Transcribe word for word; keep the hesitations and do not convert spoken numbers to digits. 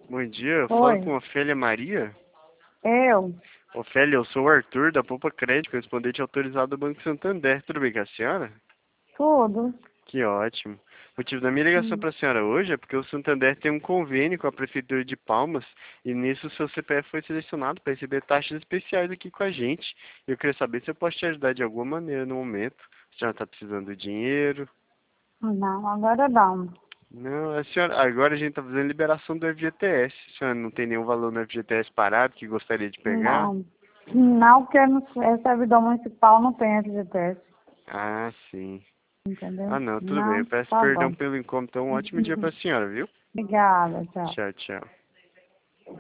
Bom dia, eu falo Oi, com a Ofélia Maria. eu, Ofélia, eu sou o Arthur, da Poupa Crédito, correspondente autorizado do Banco Santander. Tudo bem com a senhora? tudo. Que ótimo. O motivo da minha ligação Hum. para a senhora hoje é porque o Santander tem um convênio com a Prefeitura de Palmas e nisso o seu C P F foi selecionado para receber taxas especiais aqui com a gente. Eu queria saber se eu posso te ajudar de alguma maneira no momento. A senhora está precisando de dinheiro? Não, agora não. Não, a senhora, agora a gente está fazendo liberação do F G T S. A senhora não tem nenhum valor no F G T S parado que gostaria de pegar? Não. Não, porque no é servidor municipal não tem F G T S, Ah, sim. entendeu? Ah, não, tudo bem. Eu Não, peço tá perdão bom. pelo incômodo. Então, um ótimo dia para a senhora, viu? Obrigada, tchau. Tchau, tchau.